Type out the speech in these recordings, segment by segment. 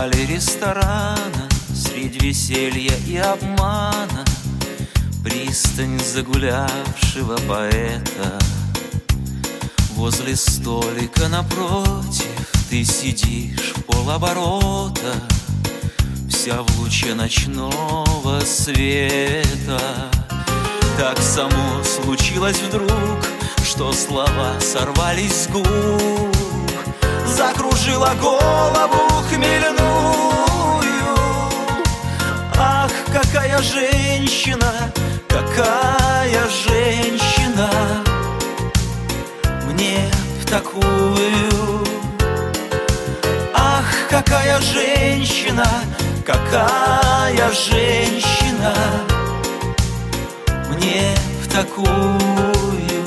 зале ресторана, средь веселья и обмана, пристань загулявшего поэта. Возле столика напротив ты сидишь полоборота, вся в луче ночного света. Так само случилось вдруг, что слова сорвались с губ, закружила голову хмельную. Ах, какая женщина, какая женщина, мне в такую. Ах, какая женщина, какая женщина, мне в такую.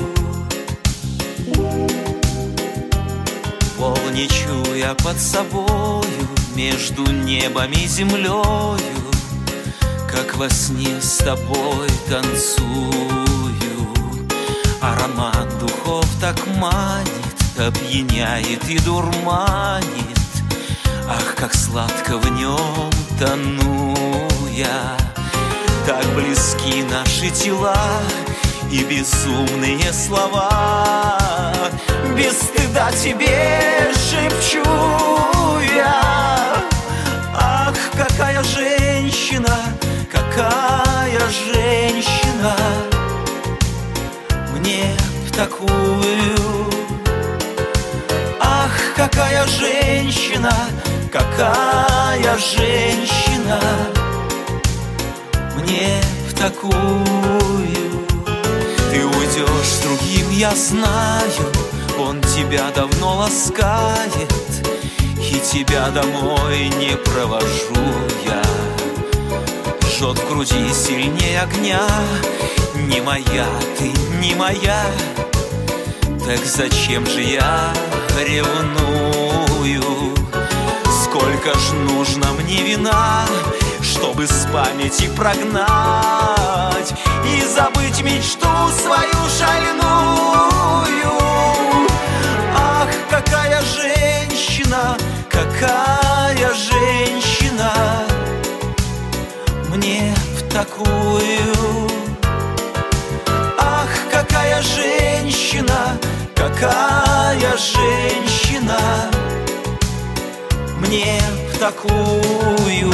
Полне чуя под собою, между небом и землею, как во сне с тобой танцую. Аромат духов так манит, опьяняет и дурманит. Ах, как сладко в нем тону я. Так близки наши тела и безумные слова. Без стыда тебе шепчу я. Ах, какая женщина, какая женщина, мне в такую. Ах, какая женщина, какая женщина, мне в такую. Ты уйдешь с другим, я знаю, он тебя давно ласкает, и тебя домой не провожу я. Жжет в груди сильнее огня, не моя ты, не моя. Так зачем же я ревную? Сколько ж нужно мне вина, чтобы с памяти прогнать и забыть мечту свою шальную. Ах, какая женщина, какая женщина, мне в такую. Ах, какая женщина, какая женщина, мне в такую.